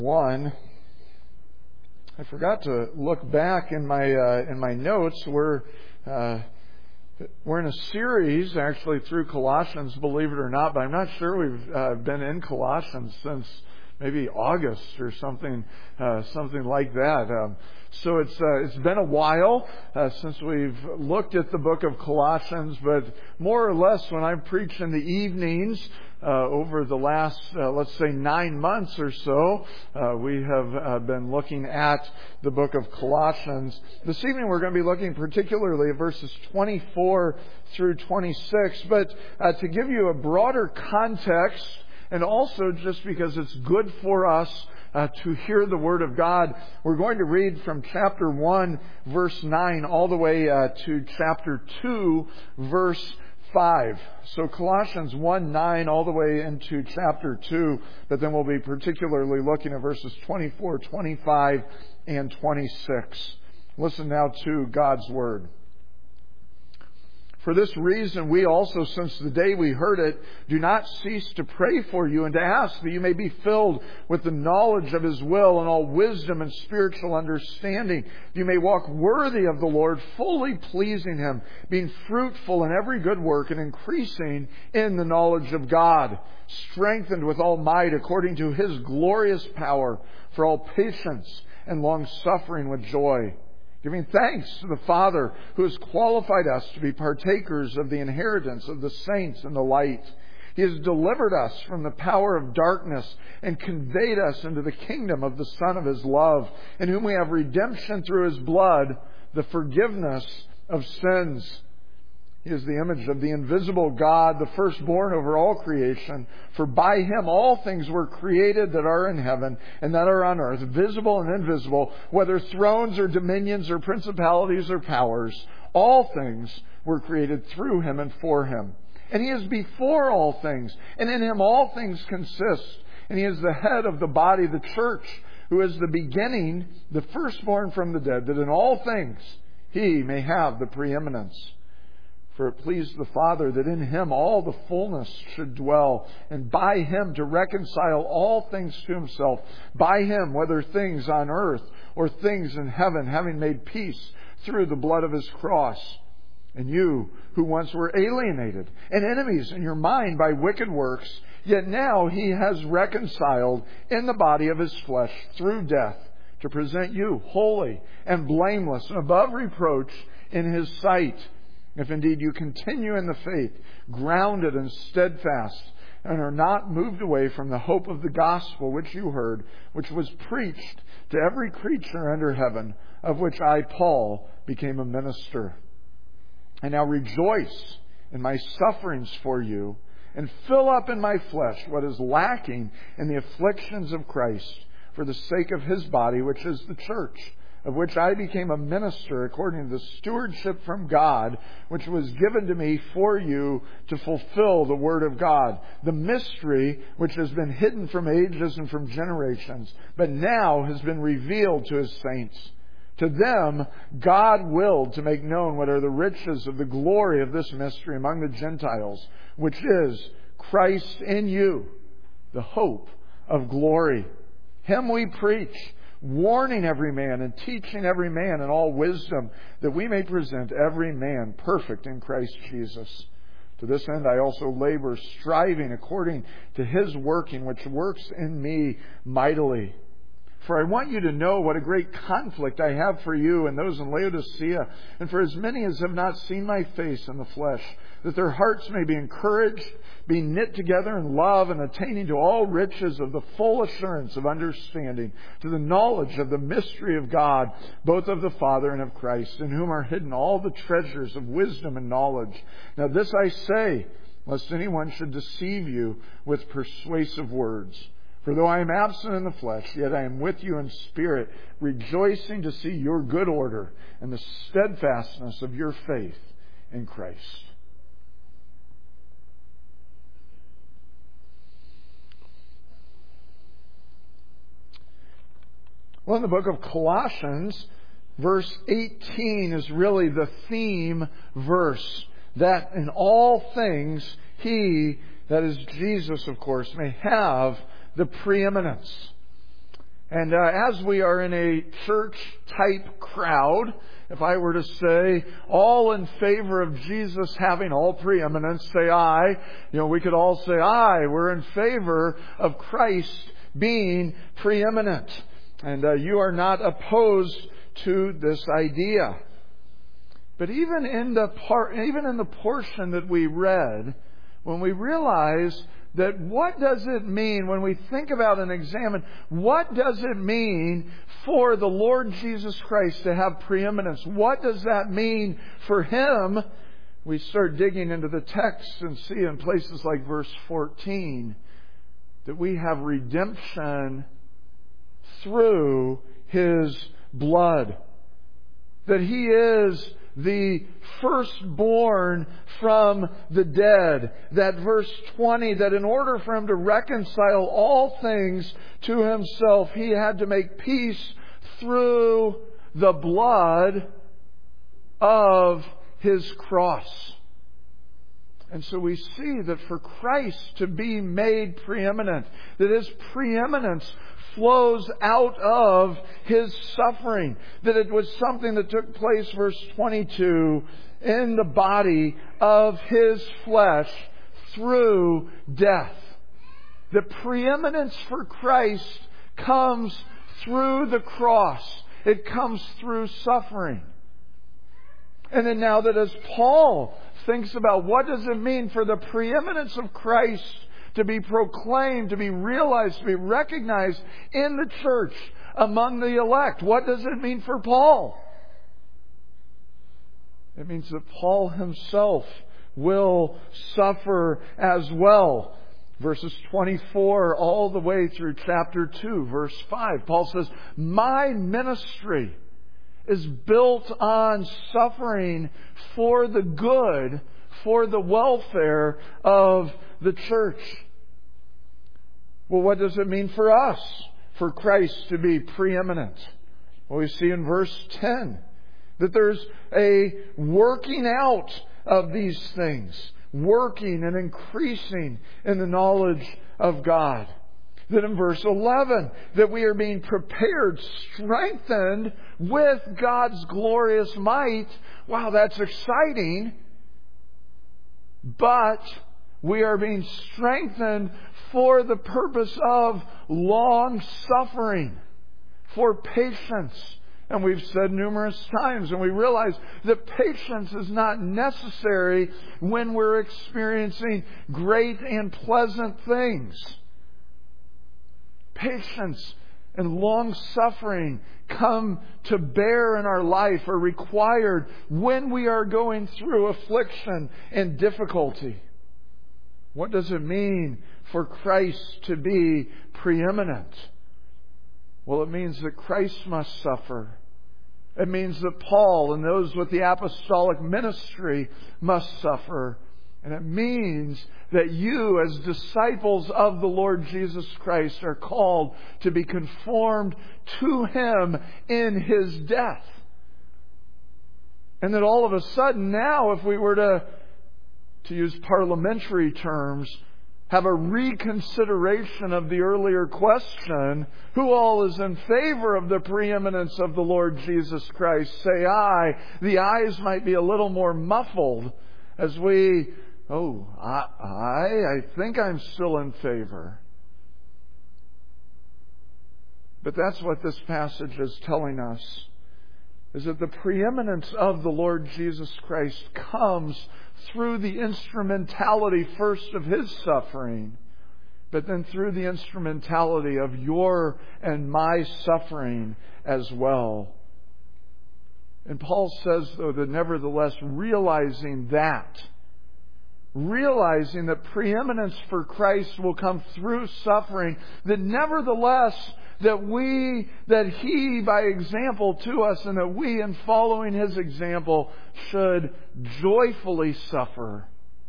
1. I forgot to look back in my notes. We're in a series actually through Colossians, believe it or not, but I'm not sure we've been in Colossians since maybe August or something like that. So it's been a while since we've looked at the book of Colossians, but more or less when I preach in the evenings over the last, let's say 9 months or so, we have been looking at the book of Colossians. This evening we're going to be looking particularly at verses 24 through 26, but to give you a broader context, and also just because it's good for us to hear the Word of God, we're going to read from chapter 1, verse 9, all the way to chapter 2, verse 5. So Colossians 1:9 all the way into chapter 2, but then we'll be particularly looking at verses 24, 25, and 26. Listen now to God's Word. For this reason, we also, since the day we heard it, do not cease to pray for you and to ask that you may be filled with the knowledge of His will and all wisdom and spiritual understanding. You may walk worthy of the Lord, fully pleasing Him, being fruitful in every good work and increasing in the knowledge of God, strengthened with all might according to His glorious power, for all patience and long-suffering with joy, giving thanks to the Father who has qualified us to be partakers of the inheritance of the saints in the light. He has delivered us from the power of darkness and conveyed us into the kingdom of the Son of His love, in whom we have redemption through His blood, the forgiveness of sins. He is the image of the invisible God, the firstborn over all creation. For by Him all things were created that are in heaven and that are on earth, visible and invisible, whether thrones or dominions or principalities or powers. All things were created through Him and for Him. And He is before all things, and in Him all things consist. And He is the head of the body, the church, who is the beginning, the firstborn from the dead, that in all things He may have the preeminence. For it pleased the Father that in Him all the fullness should dwell, and by Him to reconcile all things to Himself, by Him, whether things on earth or things in heaven, having made peace through the blood of His cross. And you, who once were alienated and enemies in your mind by wicked works, yet now He has reconciled in the body of His flesh through death, to present you holy and blameless and above reproach in His sight. If indeed you continue in the faith, grounded and steadfast, and are not moved away from the hope of the gospel which you heard, which was preached to every creature under heaven, of which I, Paul, became a minister. I now rejoice in my sufferings for you, and fill up in my flesh what is lacking in the afflictions of Christ, for the sake of His body, which is the church, of which I became a minister according to the stewardship from God, which was given to me for you to fulfill the Word of God, the mystery which has been hidden from ages and from generations, but now has been revealed to His saints. To them God willed to make known what are the riches of the glory of this mystery among the Gentiles, which is Christ in you, the hope of glory. Him we preach, warning every man and teaching every man in all wisdom, that we may present every man perfect in Christ Jesus. To this end I also labor, striving according to His working, which works in me mightily. For I want you to know what a great conflict I have for you and those in Laodicea, and for as many as have not seen my face in the flesh, that their hearts may be encouraged, being knit together in love, and attaining to all riches of the full assurance of understanding, to the knowledge of the mystery of God, both of the Father and of Christ, in whom are hidden all the treasures of wisdom and knowledge. Now this I say, lest anyone should deceive you with persuasive words. For though I am absent in the flesh, yet I am with you in spirit, rejoicing to see your good order and the steadfastness of your faith in Christ. Well, in the book of Colossians, verse 18 is really the theme verse. That in all things He, that is Jesus, of course, may have the preeminence. And as we are in a church-type crowd, if I were to say, all in favor of Jesus having all preeminence, say aye. We could all say aye. We're in favor of Christ being preeminent. And you are not opposed to this idea. But even in the portion that we read, when we realize that what does it mean when we think about and examine, what does it mean for the Lord Jesus Christ to have preeminence? What does that mean for Him? We start digging into the text and see in places like verse 14 that we have redemption through His blood. That He is the firstborn from the dead. That verse 20, that in order for Him to reconcile all things to Himself, He had to make peace through the blood of His cross. And so we see that for Christ to be made preeminent, that His preeminence flows out of His suffering. That it was something that took place, verse 22, in the body of His flesh through death. The preeminence for Christ comes through the cross. It comes through suffering. And then now that as Paul thinks about what does it mean for the preeminence of Christ to be proclaimed, to be realized, to be recognized in the church among the elect. What does it mean for Paul? It means that Paul himself will suffer as well. Verses 24 all the way through chapter 2, verse 5. Paul says, "My ministry is built on suffering for the good, for the welfare of the church." Well, what does it mean for us, for Christ to be preeminent? Well, we see in verse 10 that there's a working out of these things, working and increasing in the knowledge of God. That in verse 11, that we are being prepared, strengthened with God's glorious might. Wow, that's exciting. But we are being strengthened for the purpose of long suffering, for patience. And we've said numerous times, and we realize that patience is not necessary when we're experiencing great and pleasant things. Patience and long suffering come to bear in our life, are required when we are going through affliction and difficulty. What does it mean for Christ to be preeminent? Well, it means that Christ must suffer. It means that Paul and those with the apostolic ministry must suffer. And it means that you, as disciples of the Lord Jesus Christ, are called to be conformed to Him in His death. And that all of a sudden now, if we were to use parliamentary terms, have a reconsideration of the earlier question, who all is in favor of the preeminence of the Lord Jesus Christ? Say aye. The ayes might be a little more muffled as we, I think I'm still in favor. But that's what this passage is telling us, is that the preeminence of the Lord Jesus Christ comes through the instrumentality first of His suffering, but then through the instrumentality of your and my suffering as well. And Paul says, though, that nevertheless, realizing that preeminence for Christ will come through suffering, that nevertheless, that He, by example to us, and that we, in following His example, should joyfully suffer.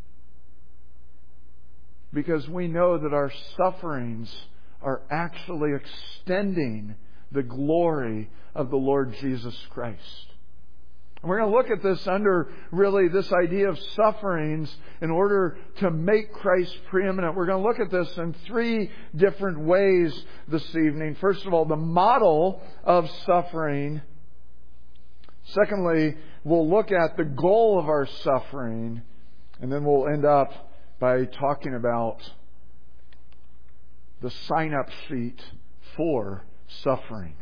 Because we know that our sufferings are actually extending the glory of the Lord Jesus Christ. And we're going to look at this under really this idea of sufferings in order to make Christ preeminent. We're going to look at this in three different ways this evening. First of all, the model of suffering. Secondly, we'll look at the goal of our suffering. And then we'll end up by talking about the sign-up sheet for suffering.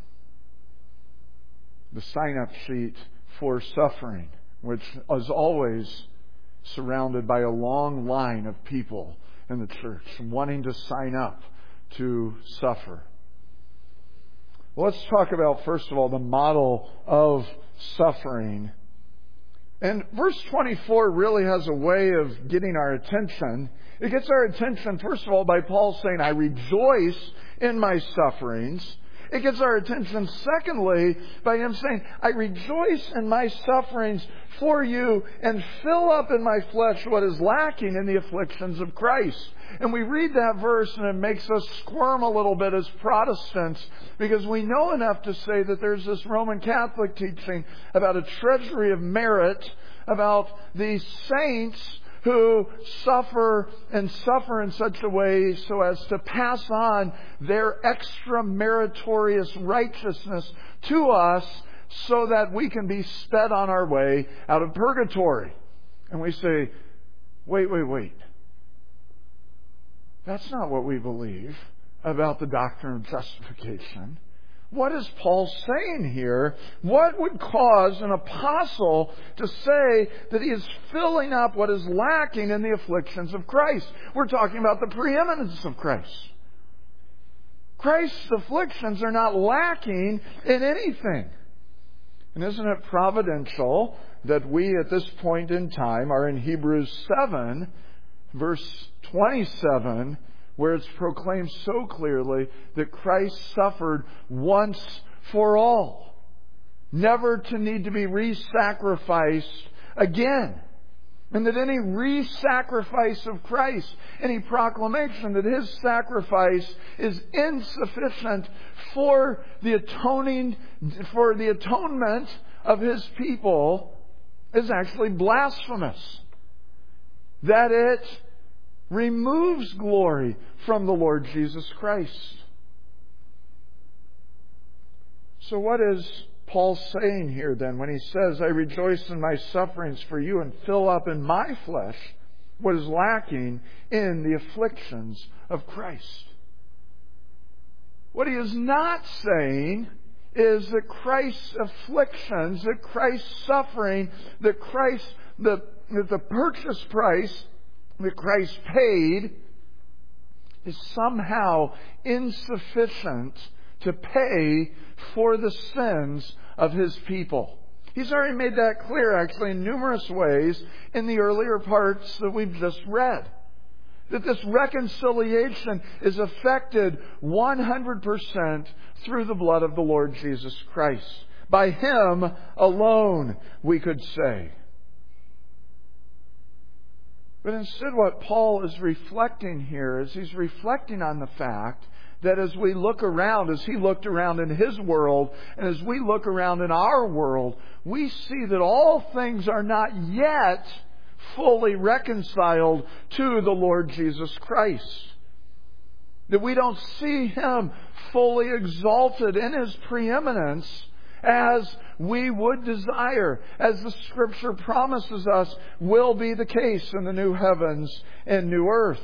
The sign-up sheet for suffering, which is always surrounded by a long line of people in the church wanting to sign up to suffer. Well, let's talk about, first of all, the model of suffering. And verse 24 really has a way of getting our attention. It gets our attention, first of all, by Paul saying, I rejoice in my sufferings. It gets our attention, secondly, by him saying, I rejoice in my sufferings for you and fill up in my flesh what is lacking in the afflictions of Christ. And we read that verse and it makes us squirm a little bit as Protestants because we know enough to say that there's this Roman Catholic teaching about a treasury of merit, about these saints who suffer in such a way so as to pass on their extra meritorious righteousness to us so that we can be sped on our way out of purgatory. And we say, wait. That's not what we believe about the doctrine of justification. What is Paul saying here? What would cause an apostle to say that he is filling up what is lacking in the afflictions of Christ? We're talking about the preeminence of Christ. Christ's afflictions are not lacking in anything. And isn't it providential that we at this point in time are in Hebrews 7, verse 27, where it's proclaimed so clearly that Christ suffered once for all, never to need to be re-sacrificed again. And that any re-sacrifice of Christ, any proclamation that His sacrifice is insufficient for the atonement of His people is actually blasphemous. That it removes glory from the Lord Jesus Christ. So what is Paul saying here then when he says, I rejoice in my sufferings for you and fill up in my flesh what is lacking in the afflictions of Christ? What he is not saying is that Christ's afflictions, that Christ's suffering, that the purchase price that Christ paid is somehow insufficient to pay for the sins of His people. He's already made that clear, actually, in numerous ways in the earlier parts that we've just read. That this reconciliation is effected 100% through the blood of the Lord Jesus Christ. By Him alone, we could say. But instead what Paul is reflecting here is he's reflecting on the fact that as we look around, as he looked around in his world, and as we look around in our world, we see that all things are not yet fully reconciled to the Lord Jesus Christ. That we don't see Him fully exalted in His preeminence as we would desire, as the Scripture promises us will be the case in the new heavens and new earth.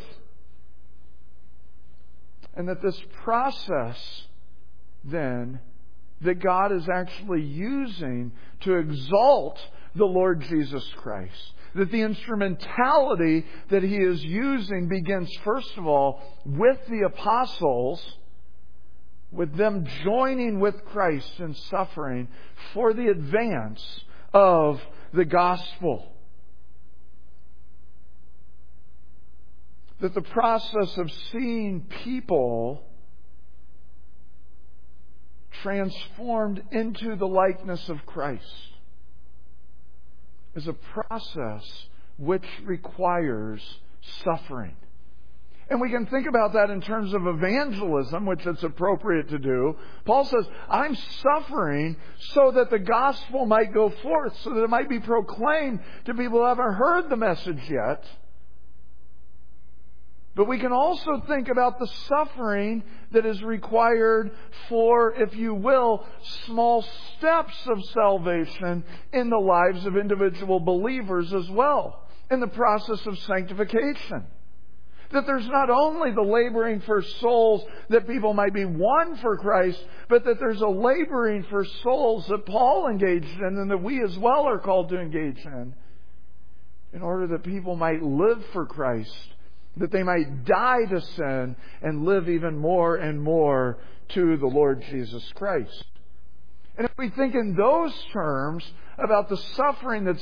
And that this process, then, that God is actually using to exalt the Lord Jesus Christ, that the instrumentality that He is using begins, first of all, with the apostles, with them joining with Christ in suffering for the advance of the gospel. That the process of seeing people transformed into the likeness of Christ is a process which requires suffering. And we can think about that in terms of evangelism, which it's appropriate to do. Paul says, I'm suffering so that the gospel might go forth, so that it might be proclaimed to people who haven't heard the message yet. But we can also think about the suffering that is required for, if you will, small steps of salvation in the lives of individual believers as well, in the process of sanctification. That there's not only the laboring for souls that people might be won for Christ, but that there's a laboring for souls that Paul engaged in and that we as well are called to engage in order that people might live for Christ, that they might die to sin and live even more and more to the Lord Jesus Christ. And if we think in those terms about the suffering that has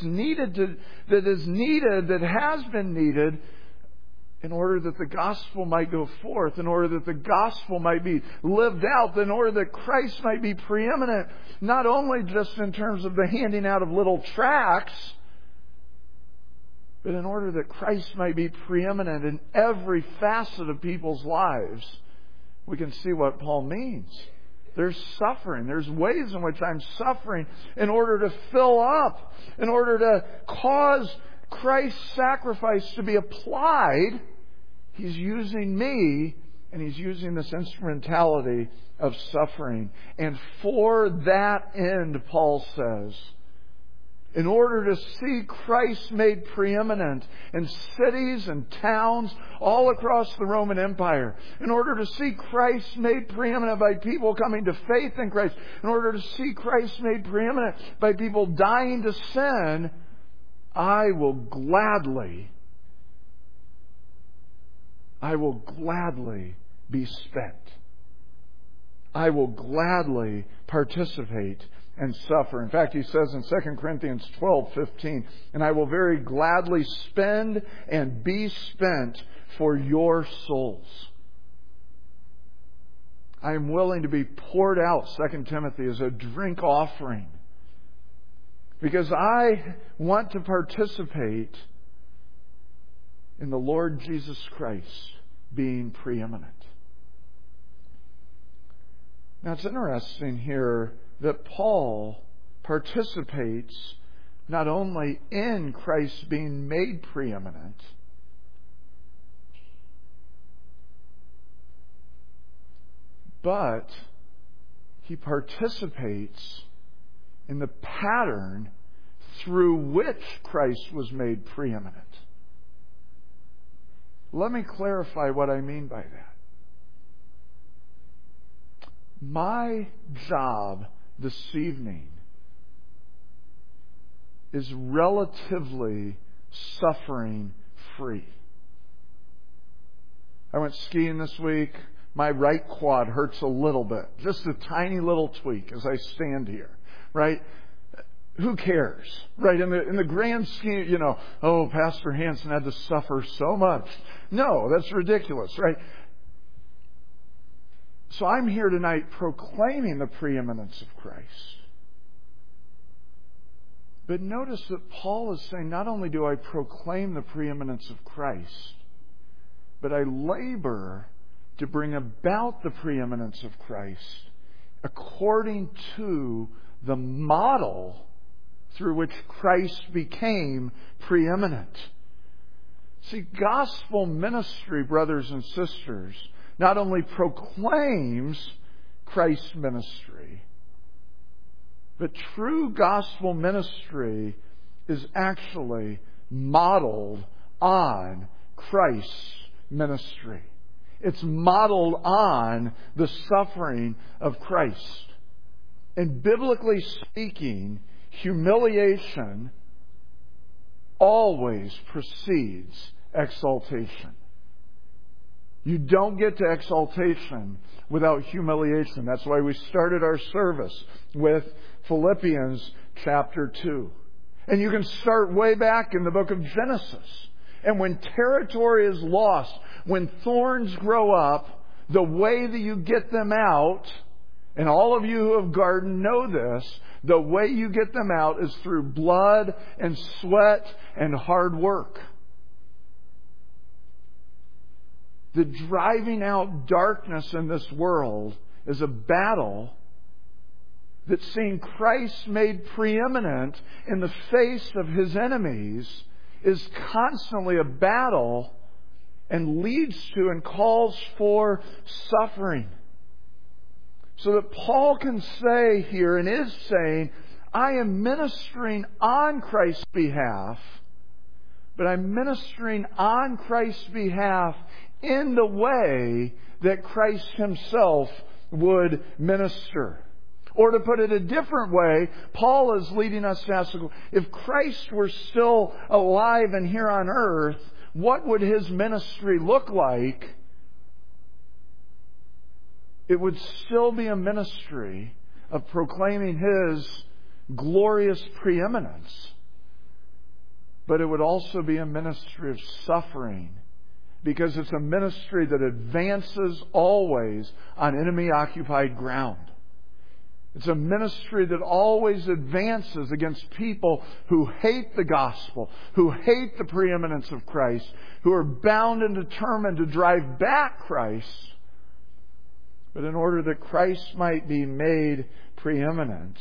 been needed, in order that the gospel might go forth, in order that the gospel might be lived out, in order that Christ might be preeminent, not only just in terms of the handing out of little tracts, but in order that Christ might be preeminent in every facet of people's lives, we can see what Paul means. There's suffering. There's ways in which I'm suffering in order to fill up, in order to cause Christ's sacrifice to be applied. He's using me, and He's using this instrumentality of suffering. And for that end, Paul says, in order to see Christ made preeminent in cities and towns all across the Roman Empire, in order to see Christ made preeminent by people coming to faith in Christ, in order to see Christ made preeminent by people dying to sin, I will gladly be spent. I will gladly participate and suffer. In fact, he says in 2 Corinthians 12:15, and I will very gladly spend and be spent for your souls. I am willing to be poured out, 2 Timothy, as a drink offering, because I want to participate in the Lord Jesus Christ being preeminent. Now it's interesting here that Paul participates not only in Christ being made preeminent, but he participates in the pattern through which Christ was made preeminent. Let me clarify what I mean by that. My job this evening is relatively suffering-free. I went skiing this week. My right quad hurts a little bit. Just a tiny little tweak as I stand here. Right? Who cares? Right? In the grand scheme, oh, Pastor Hansen had to suffer so much. No, that's ridiculous, right? So I'm here tonight proclaiming the preeminence of Christ. But notice that Paul is saying, not only do I proclaim the preeminence of Christ, but I labor to bring about the preeminence of Christ according to the model through which Christ became preeminent. See, gospel ministry, brothers and sisters, not only proclaims Christ's ministry, but true gospel ministry is actually modeled on Christ's ministry. It's modeled on the suffering of Christ. And biblically speaking, humiliation always precedes exaltation. You don't get to exaltation without humiliation. That's why we started our service with Philippians chapter 2. And you can start way back in the book of Genesis. And when territory is lost, when thorns grow up, the way that you get them out, and all of you who have gardened know this, the way you get them out is through blood and sweat and hard work. that driving out darkness in this world is a battle, that seeing Christ made preeminent in the face of His enemies is constantly a battle and leads to and calls for suffering. So that Paul can say here, and is saying, I am ministering on Christ's behalf, but I'm ministering on Christ's behalf in the way that Christ Himself would minister. Or to put it a different way, Paul is leading us to ask, if Christ were still alive and here on earth, what would His ministry look like? It would still be a ministry of proclaiming His glorious preeminence. But it would also be a ministry of suffering, because it's a ministry that advances always on enemy-occupied ground. It's a ministry that always advances against people who hate the gospel, who hate the preeminence of Christ, who are bound and determined to drive back Christ. But in order that Christ might be made preeminent,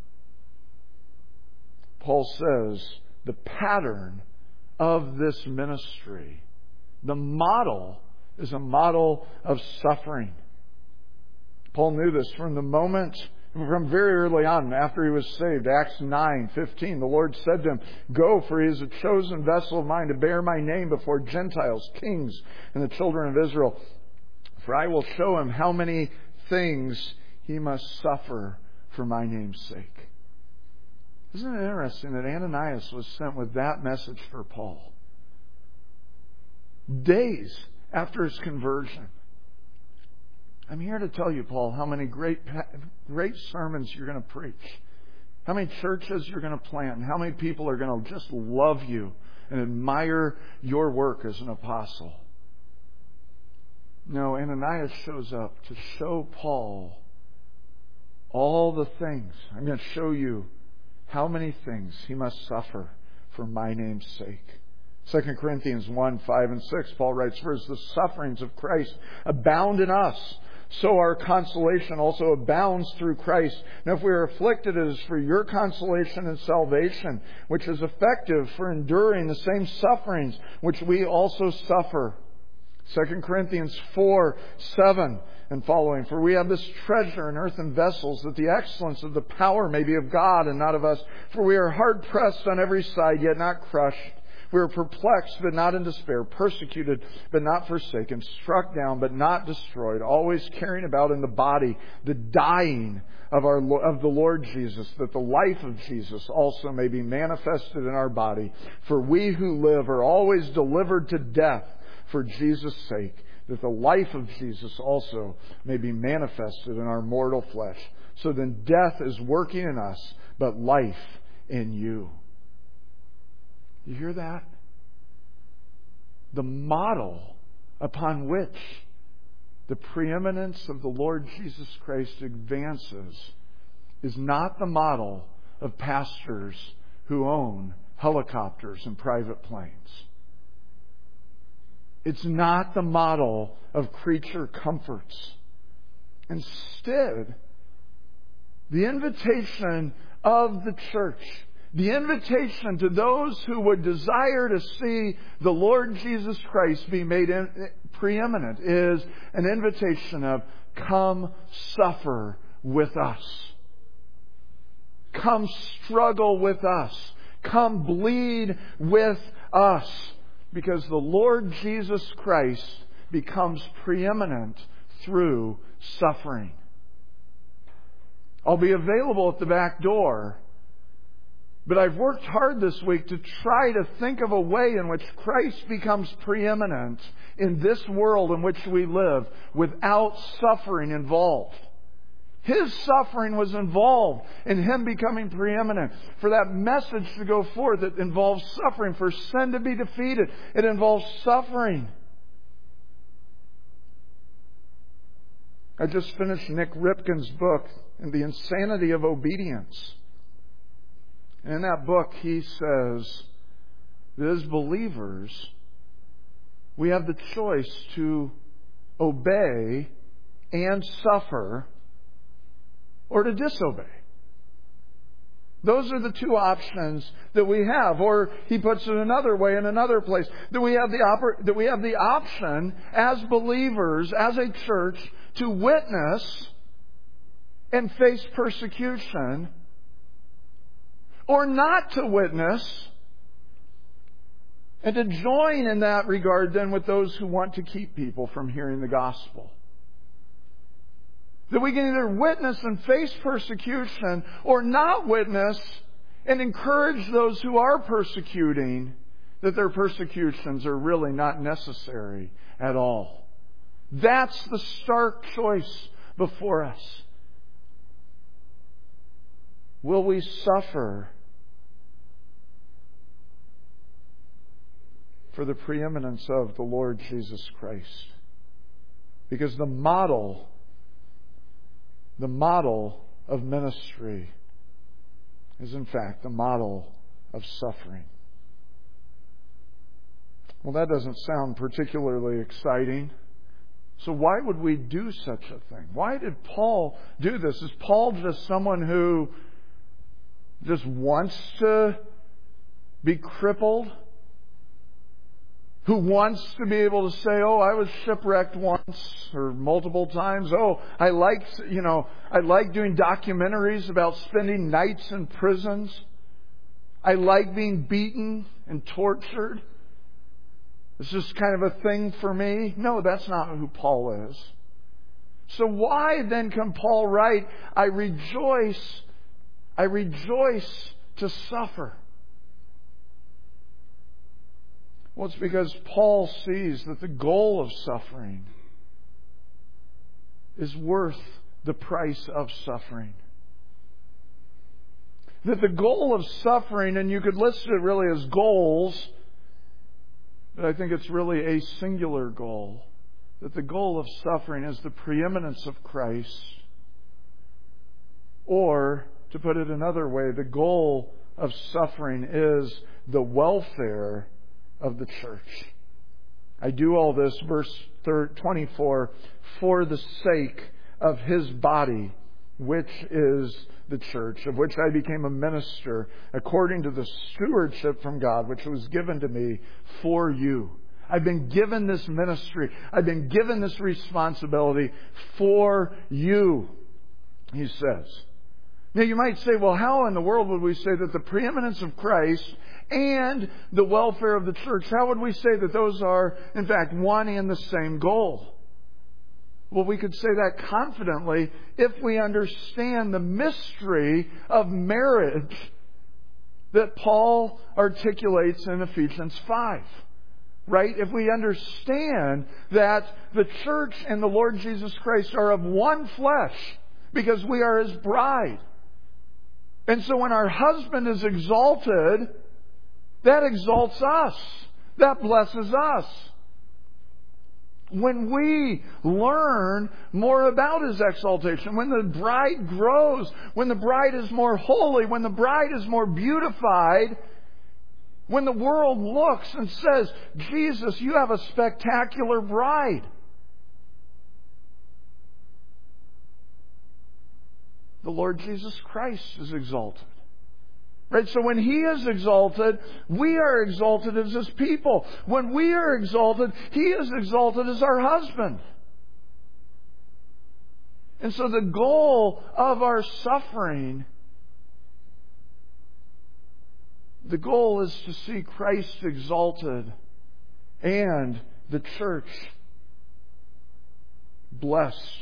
Paul says the pattern of this ministry, the model, is a model of suffering. Paul knew this from very early on, after he was saved. Acts 9:15, the Lord said to him, Go, for he is a chosen vessel of mine to bear my name before Gentiles, kings, and the children of Israel. For I will show him how many things he must suffer for my name's sake. Isn't it interesting that Ananias was sent with that message for Paul? Days after his conversion. I'm here to tell you, Paul, how many great sermons you're going to preach. How many churches you're going to plant. And how many people are going to just love you and admire your work as an apostle. No, Ananias shows up to show Paul all the things. I'm going to show you how many things he must suffer for my name's sake. 2 Corinthians 1:5-6, Paul writes, For as the sufferings of Christ abound in us, so our consolation also abounds through Christ. Now if we are afflicted, it is for your consolation and salvation, which is effective for enduring the same sufferings which we also suffer. 2 Corinthians 4:7 and following. For we have this treasure in earthen vessels, that the excellence of the power may be of God and not of us. For we are hard pressed on every side, yet not crushed. We are perplexed, but not in despair, persecuted, but not forsaken, struck down, but not destroyed, always carrying about in the body the dying of the Lord Jesus, that the life of Jesus also may be manifested in our body. For we who live are always delivered to death for Jesus' sake, that the life of Jesus also may be manifested in our mortal flesh. So then death is working in us, but life in you. You hear that? The model upon which the preeminence of the Lord Jesus Christ advances is not the model of pastors who own helicopters and private planes. It's not the model of creature comforts. Instead, the invitation of the church, the invitation to those who would desire to see the Lord Jesus Christ be made preeminent, is an invitation of, come suffer with us. Come struggle with us. Come bleed with us. Because the Lord Jesus Christ becomes preeminent through suffering. I'll be available at the back door. But I've worked hard this week to try to think of a way in which Christ becomes preeminent in this world in which we live without suffering involved. His suffering was involved in Him becoming preeminent. For that message to go forth, it involves suffering. For sin to be defeated, it involves suffering. I just finished Nick Ripken's book, The Insanity of Obedience. And in that book, he says that as believers, we have the choice to obey and suffer, or to disobey. Those are the two options that we have. Or he puts it another way in another place, that we have the option as believers, as a church, to witness and face persecution, or not to witness and to join in that regard then with those who want to keep people from hearing the gospel. That we can either witness and face persecution, or not witness and encourage those who are persecuting that their persecutions are really not necessary at all. That's the stark choice before us. Will we suffer for the preeminence of the Lord Jesus Christ? Because the model of ministry is in fact the model of suffering. Well, that doesn't sound particularly exciting. So why would we do such a thing? Why did Paul do this? Is Paul just someone who just wants to be crippled? Who wants to be able to say, oh, I was shipwrecked once or multiple times. Oh, I like doing documentaries about spending nights in prisons. I like being beaten and tortured. It's just kind of a thing for me. No, that's not who Paul is. So why then can Paul write, I rejoice to suffer? Well, it's because Paul sees that the goal of suffering is worth the price of suffering. That the goal of suffering, and you could list it really as goals, but I think it's really a singular goal. That the goal of suffering is the preeminence of Christ. Or, to put it another way, the goal of suffering is the welfare of the church. I do all this, verse 24, for the sake of His body, which is the church, of which I became a minister according to the stewardship from God, which was given to me for you. I've been given this ministry. I've been given this responsibility for you, he says. Now you might say, well, how in the world would we say that the preeminence of Christ and the welfare of the church, how would we say that those are, in fact, one and the same goal? Well, we could say that confidently if we understand the mystery of marriage that Paul articulates in Ephesians 5. Right? If we understand that the church and the Lord Jesus Christ are of one flesh because we are His bride. And so when our husband is exalted, that exalts us. That blesses us. When we learn more about His exaltation, when the bride grows, when the bride is more holy, when the bride is more beautified, when the world looks and says, Jesus, you have a spectacular bride. The Lord Jesus Christ is exalted. Right? So when He is exalted, we are exalted as His people. When we are exalted, He is exalted as our husband. And so the goal of our suffering, the goal is to see Christ exalted and the church blessed.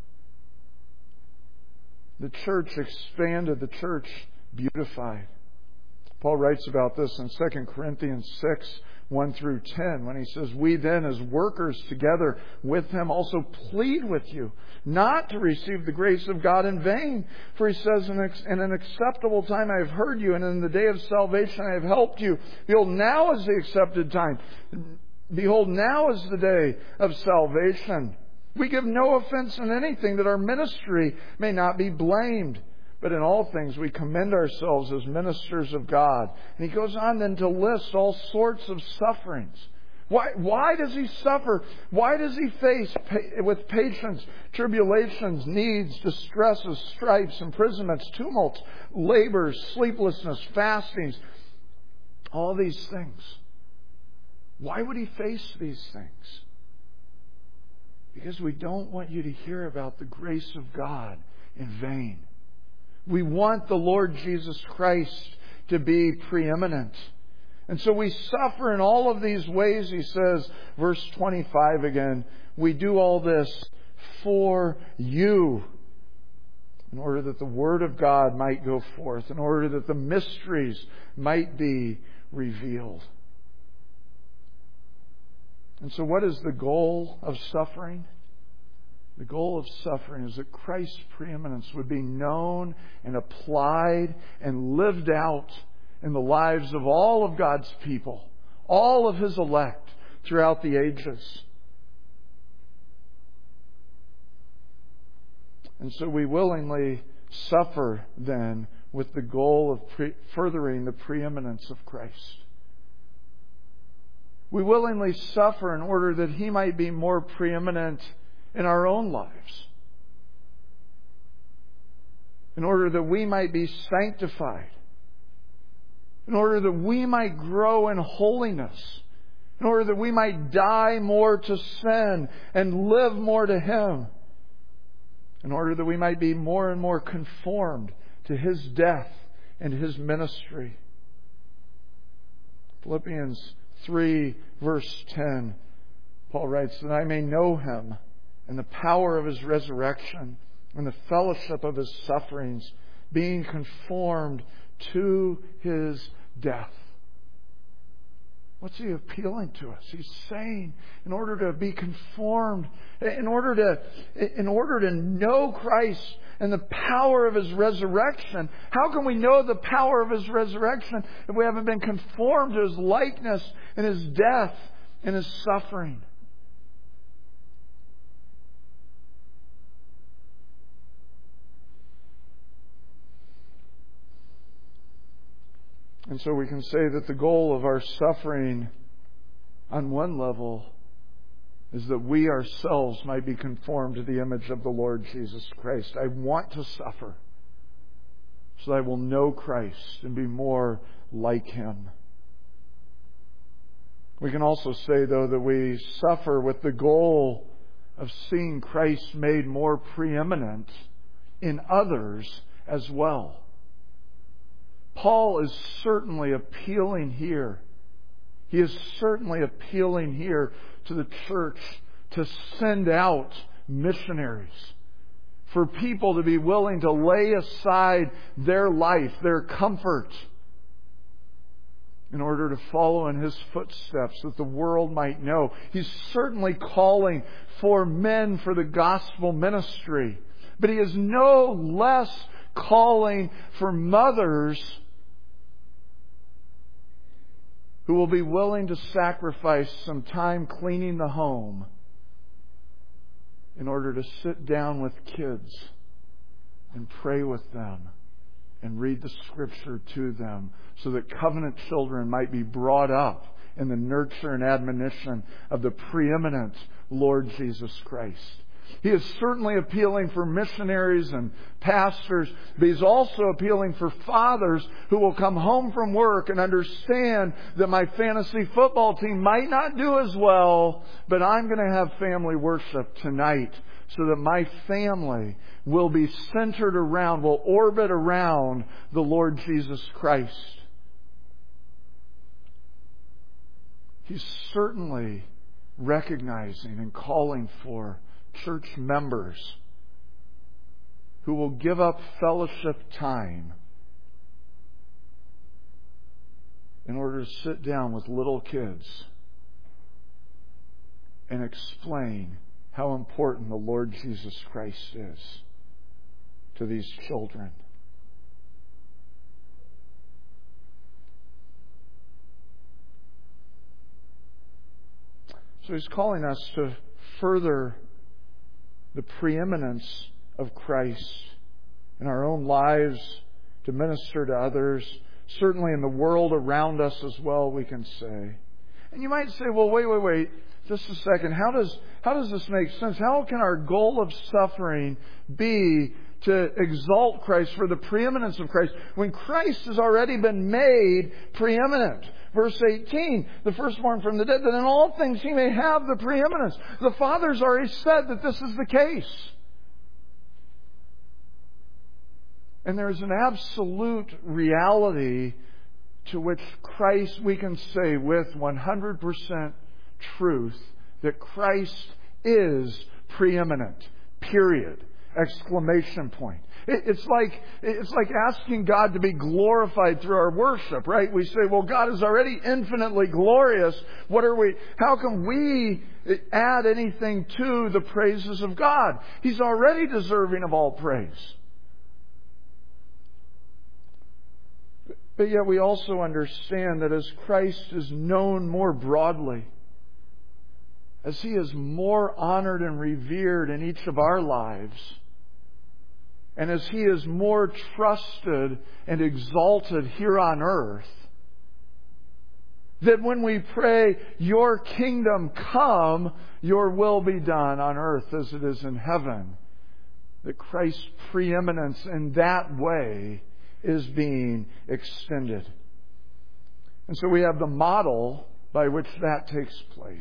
The church expanded, the church beautified. Paul writes about this in 2 Corinthians 6, 1 through 10, when he says, we then as workers together with Him also plead with you not to receive the grace of God in vain. For he says, in an acceptable time I have heard you, and in the day of salvation I have helped you. Behold, now is the accepted time. Behold, now is the day of salvation. We give no offense in anything, that our ministry may not be blamed. But in all things we commend ourselves as ministers of God. And he goes on then to list all sorts of sufferings. Why does He suffer? Why does He face with patience tribulations, needs, distresses, stripes, imprisonments, tumults, labors, sleeplessness, fastings, all these things? Why would He face these things? Because we don't want you to hear about the grace of God in vain. We want the Lord Jesus Christ to be preeminent. And so we suffer in all of these ways, he says, verse 25 again, we do all this for you, in order that the Word of God might go forth, in order that the mysteries might be revealed. And so what is the goal of suffering? The goal of suffering is that Christ's preeminence would be known and applied and lived out in the lives of all of God's people, all of His elect throughout the ages. And so we willingly suffer then with the goal of furthering the preeminence of Christ. We willingly suffer in order that He might be more preeminent in our own lives, in order that we might be sanctified, in order that we might grow in holiness, in order that we might die more to sin and live more to Him, in order that we might be more and more conformed to His death and His ministry. Philippians 3 verse 10, Paul writes, that I may know Him and the power of His resurrection and the fellowship of His sufferings, being conformed to His death. What's He appealing to us? He's saying, in order to be conformed, in order to know Christ and the power of His resurrection. How can we know the power of His resurrection if we haven't been conformed to His likeness and His death and His suffering? And so we can say that the goal of our suffering on one level is that we ourselves might be conformed to the image of the Lord Jesus Christ. I want to suffer so that I will know Christ and be more like Him. We can also say, though, that we suffer with the goal of seeing Christ made more preeminent in others as well. Paul is certainly appealing here. He is certainly appealing here to the church to send out missionaries, for people to be willing to lay aside their life, their comfort, in order to follow in His footsteps, that the world might know. He's certainly calling for men for the gospel ministry, but He is no less calling for mothers who will be willing to sacrifice some time cleaning the home in order to sit down with kids and pray with them and read the Scripture to them, so that covenant children might be brought up in the nurture and admonition of the preeminent Lord Jesus Christ. He is certainly appealing for missionaries and pastors, but He's also appealing for fathers who will come home from work and understand that my fantasy football team might not do as well, but I'm going to have family worship tonight so that my family will be centered around, will orbit around the Lord Jesus Christ. He's certainly recognizing and calling for church members who will give up fellowship time in order to sit down with little kids and explain how important the Lord Jesus Christ is to these children. So He's calling us to further the preeminence of Christ in our own lives, to minister to others, certainly in the world around us as well, we can say. And you might say, well, wait, just a second. How does this make sense? How can our goal of suffering be to exalt Christ for the preeminence of Christ when Christ has already been made preeminent? Verse 18, the firstborn from the dead, that in all things He may have the preeminence. The Father's already said that this is the case. And there's an absolute reality to which Christ, we can say with 100% truth, that Christ is preeminent. Period. Exclamation point. It's like asking God to be glorified through our worship, right? We say, well, God is already infinitely glorious. How can we add anything to the praises of God? He's already deserving of all praise. But yet we also understand that as Christ is known more broadly, as He is more honored and revered in each of our lives, and as He is more trusted and exalted here on earth, that when we pray, Your kingdom come, Your will be done on earth as it is in heaven, that Christ's preeminence in that way is being extended. And so we have the model by which that takes place.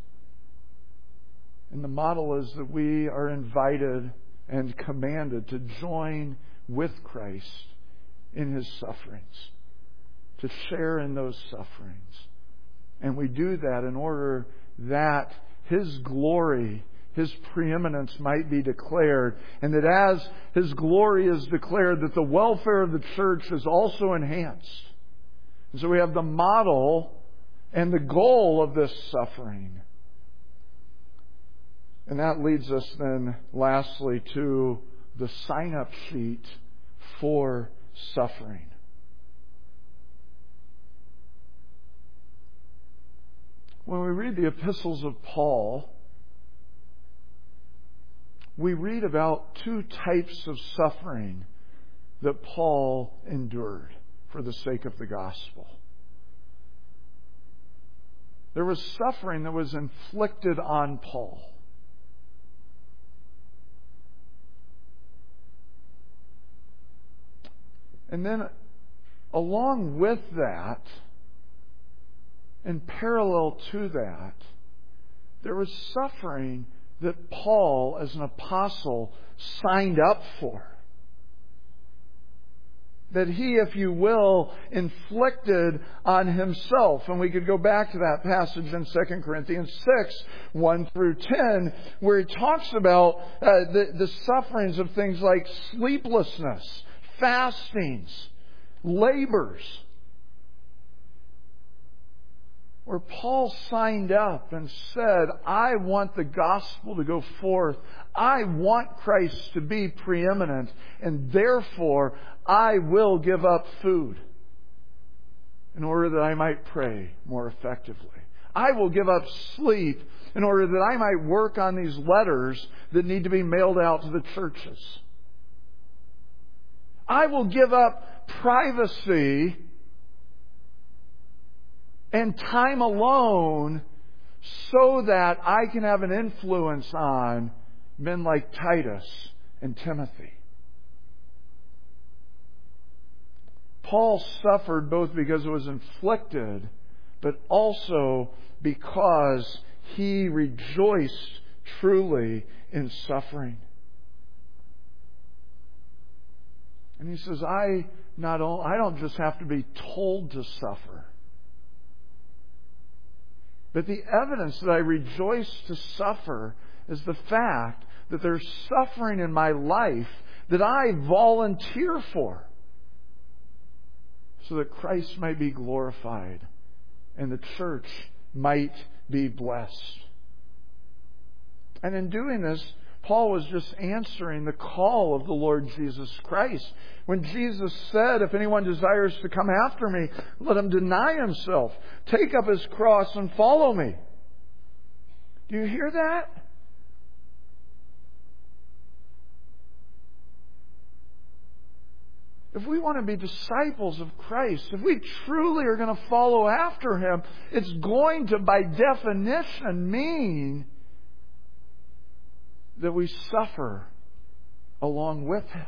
And the model is that we are invited and commanded to join with Christ in His sufferings, to share in those sufferings. And we do that in order that His glory, His preeminence might be declared, and that as His glory is declared, that the welfare of the church is also enhanced. And so we have the model and the goal of this suffering. And that leads us then, lastly, to the sign-up sheet for suffering. When we read the epistles of Paul, we read about two types of suffering that Paul endured for the sake of the gospel. There was suffering that was inflicted on Paul. And then, along with that, in parallel to that, there was suffering that Paul, as an apostle, signed up for. That he, if you will, inflicted on himself. And we could go back to that passage in 2 Corinthians 6, 1 through 10, where he talks about the sufferings of things like sleeplessness, fastings, labors. Where Paul signed up and said, I want the gospel to go forth. I want Christ to be preeminent. And therefore, I will give up food in order that I might pray more effectively. I will give up sleep in order that I might work on these letters that need to be mailed out to the churches. I will give up privacy and time alone so that I can have an influence on men like Titus and Timothy. Paul suffered both because it was inflicted, but also because he rejoiced truly in suffering. And he says, I don't just have to be told to suffer. But the evidence that I rejoice to suffer is the fact that there's suffering in my life that I volunteer for, so that Christ might be glorified and the church might be blessed. And in doing this, Paul was just answering the call of the Lord Jesus Christ. When Jesus said, if anyone desires to come after me, let him deny himself, take up his cross and follow me. Do you hear that? if we want to be disciples of Christ, if we truly are going to follow after Him, it's going to, by definition, mean that we suffer along with Him.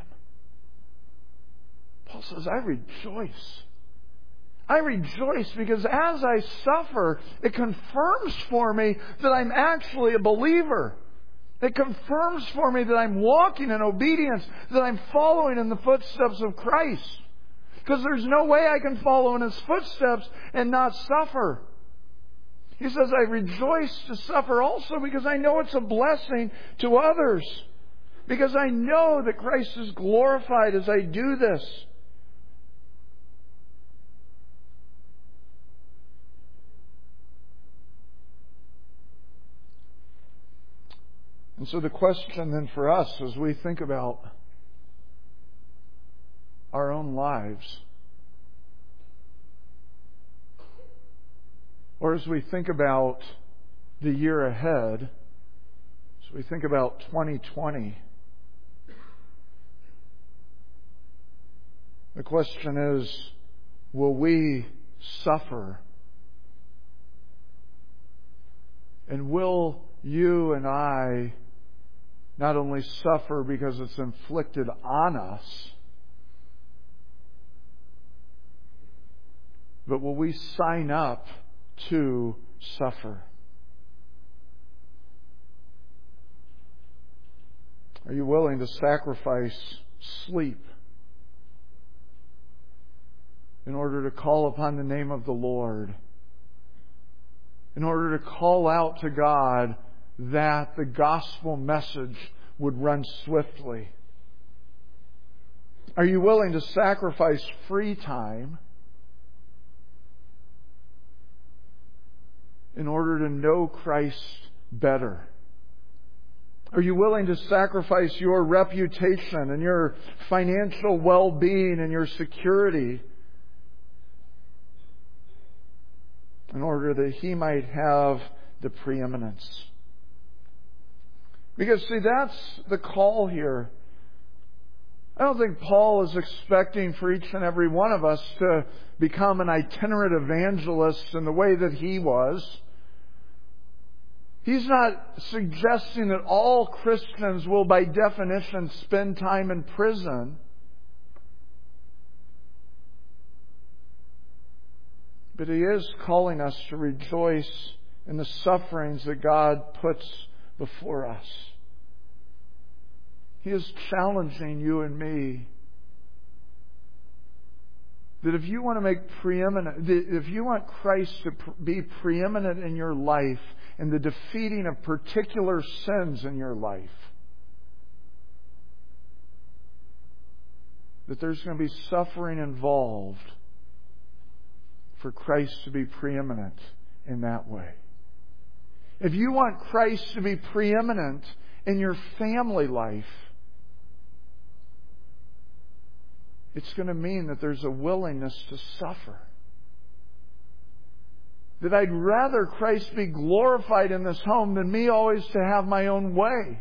Paul says, I rejoice. I rejoice because as I suffer, it confirms for me that I'm actually a believer. It confirms for me that I'm walking in obedience, that I'm following in the footsteps of Christ. Because there's no way I can follow in His footsteps and not suffer. He says, I rejoice to suffer also because I know it's a blessing to others. Because I know that Christ is glorified as I do this. And so the question then for us as we think about our own lives, or as we think about the year ahead, as we think about 2020, the question is, will we suffer? And will you and I not only suffer because it's inflicted on us, but will we sign up to suffer? Are you willing to sacrifice sleep in order to call upon the name of the Lord? In order to call out to God that the gospel message would run swiftly? Are you willing to sacrifice free time in order to know Christ better? Are you willing to sacrifice your reputation and your financial well-being and your security in order that He might have the preeminence? Because, see, that's the call here. I don't think Paul is expecting for each and every one of us to become an itinerant evangelist in the way that he was. He's not suggesting that all Christians will, by definition, spend time in prison. But he is calling us to rejoice in the sufferings that God puts before us. He is challenging you and me that if you want to make preeminent, if you want Christ to be preeminent in your life and the defeating of particular sins in your life, that there's going to be suffering involved for Christ to be preeminent in that way. If you want Christ to be preeminent in your family life, it's going to mean that there's a willingness to suffer. That I'd rather Christ be glorified in this home than me always to have my own way.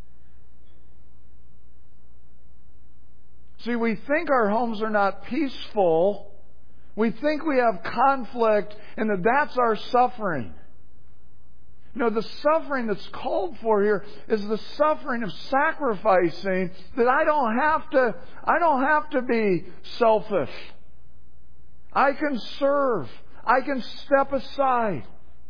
See, we think our homes are not peaceful. We think we have conflict and that that's our suffering. No, the suffering that's called for here is the suffering of sacrificing that I don't have to be selfish. I can serve. I can step aside.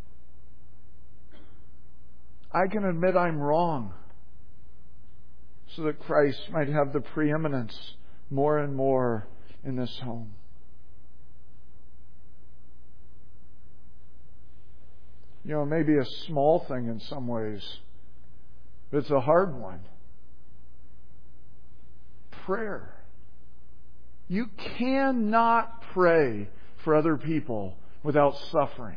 I can admit I'm wrong so that Christ might have the preeminence more and more in this home. You know, maybe a small thing in some ways, but it's a hard one. Prayer. You cannot pray for other people without suffering.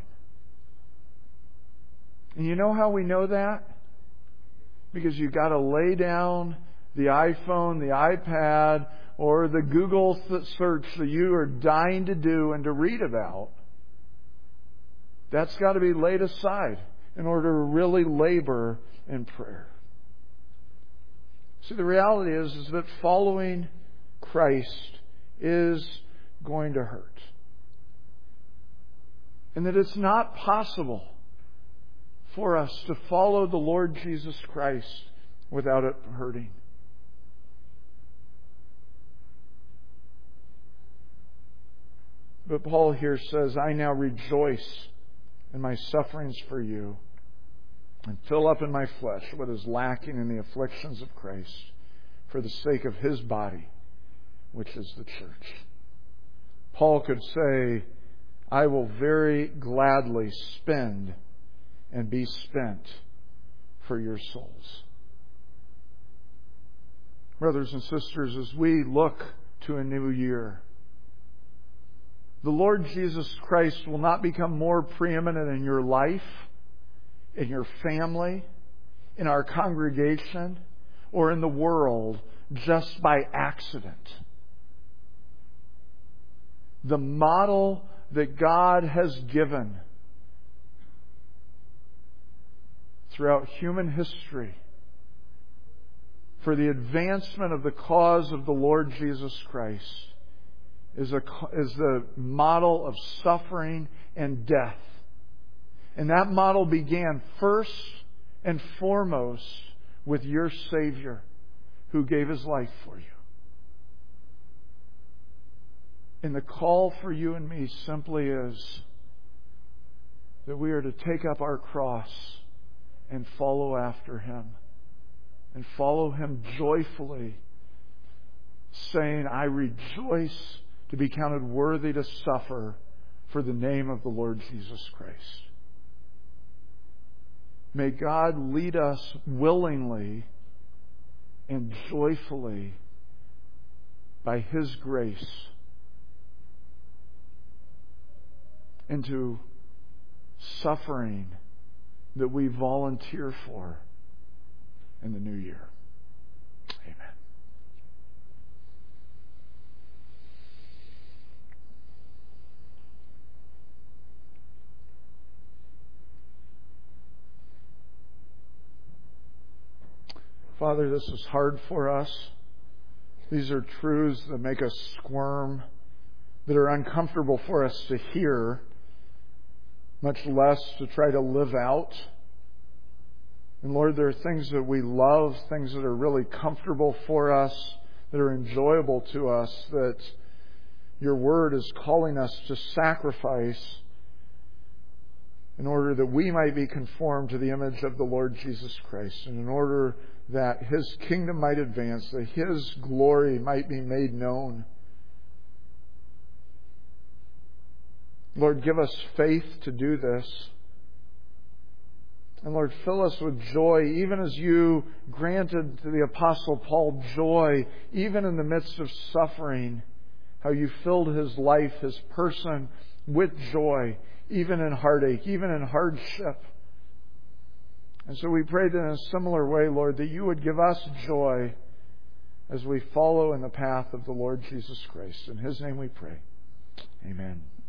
And you know how we know that? Because you've got to lay down the iPhone, the iPad, or the Google search that you are dying to do and to read about. That's got to be laid aside in order to really labor in prayer. See, the reality is that following Christ is going to hurt. And that it's not possible for us to follow the Lord Jesus Christ without it hurting. But Paul here says, I now rejoice in my sufferings for you and fill up in my flesh what is lacking in the afflictions of Christ for the sake of His body, which is the church. Paul could say, I will very gladly spend and be spent for your souls. Brothers and sisters, as we look to a new year, the Lord Jesus Christ will not become more preeminent in your life, in your family, in our congregation, or in the world just by accident. The model that God has given throughout human history for the advancement of the cause of the Lord Jesus Christ is the model of suffering and death. And that model began first and foremost with your Savior who gave His life for you. And the call for you and me simply is that we are to take up our cross and follow after Him. And follow Him joyfully, saying, I rejoice to be counted worthy to suffer for the name of the Lord Jesus Christ. May God lead us willingly and joyfully by His grace into suffering that we volunteer for in the new year. Amen. Father, this is hard for us. These are truths that make us squirm, that are uncomfortable for us to hear, much less to try to live out. And Lord, there are things that we love, things that are really comfortable for us, that are enjoyable to us, that your Word is calling us to sacrifice in order that we might be conformed to the image of the Lord Jesus Christ, and in order that His kingdom might advance, that His glory might be made known. Lord, give us faith to do this. And Lord, fill us with joy, even as you granted to the Apostle Paul joy, even in the midst of suffering, how you filled his life, his person, with joy, even in heartache, even in hardship. And so we pray that in a similar way, Lord, that you would give us joy as we follow in the path of the Lord Jesus Christ. In His name we pray. Amen.